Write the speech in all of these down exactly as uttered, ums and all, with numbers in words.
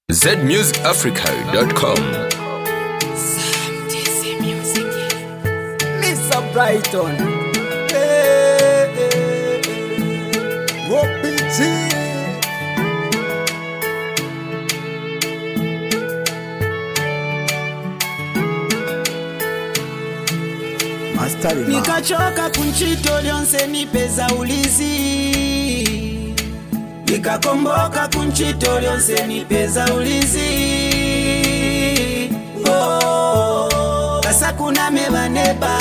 Z music africa dot com. Mister Brighton, hey, hey, hey. Wopiti. Nikachoka kunchito lyonse nipeza ulizi, nikakomboka kunchito lyonse nipeza ulizi. Oh, kasa kuna meba neba.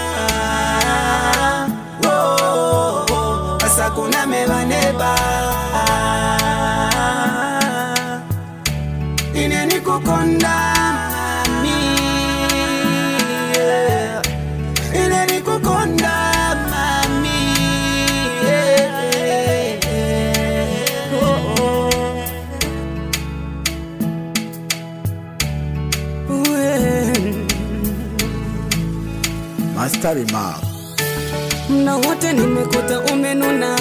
Oh, kasa kuna meba neba. Ine nikukonda Master Mark. Na wote nimekuta umenuna,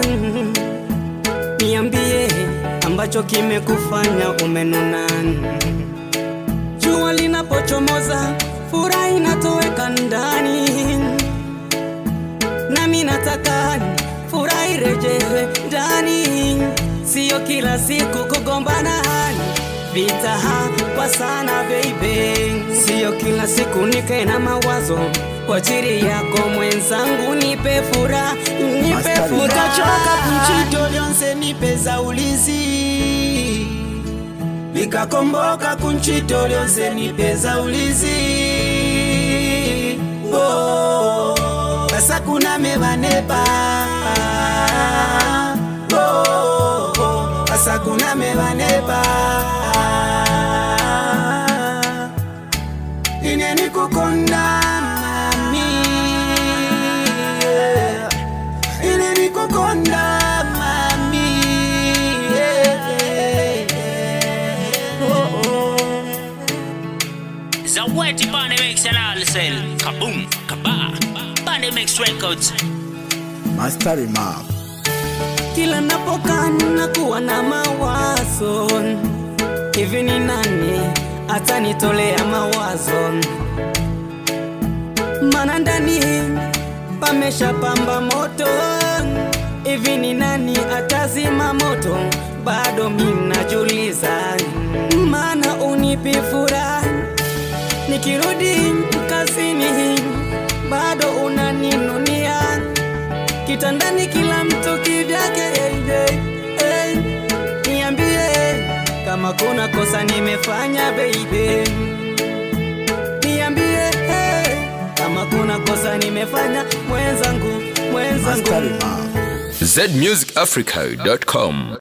niambie ambacho kimekufanya umenuna. Jua linapochomoza furaha inatoweka ndani, nami nataka furaha irejewe ndani. Sio kila siku kugombana, vita kwa sana baby. Sio kila siku nikae na mawazo kwa ajili yako mwenzangu, nipe furaha, nipe furaha. Nikachoka kunchito lyonse nipeza ulizi, nikakomboka kunchito lyonse nipeza ulizi. Oh, kasa kuna meba neba. Oh, kasa kuna meba neba. Ine nikukonda mami, yeah. Ine nikukonda mami, yeah. Oh, oh. Zaweti Bande Mix and all sell. Kaboom, kaba. Bande Mix Records. Master Mark. Kila napokaa nakuwa na mawazo, hivi ni nani atanitolea mawazo? Maana ndani pamesha pamba moto, hivi ni nani atazima moto? Bado mimi najiuliza, maana unipi furaha nikirudi kazini, bado unaninunia kitandani, kila mtu kivyake. Hey, hey, niambie kama kuna kosa nimefanya baby, niambie hey, kama kuna kosa nimefanya mwenzangu, mwenzangu. Z music africa dot com.